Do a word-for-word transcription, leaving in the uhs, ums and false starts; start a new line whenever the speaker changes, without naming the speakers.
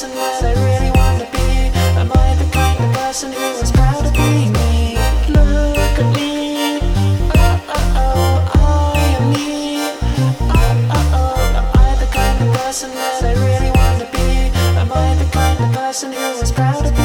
person that I really want to be? Am I the kind of person who is proud of being me? Look at me, oh oh oh, I am me. Oh oh oh, am I the kind of person that I really want to be? Am I the kind of person who is proud of being me?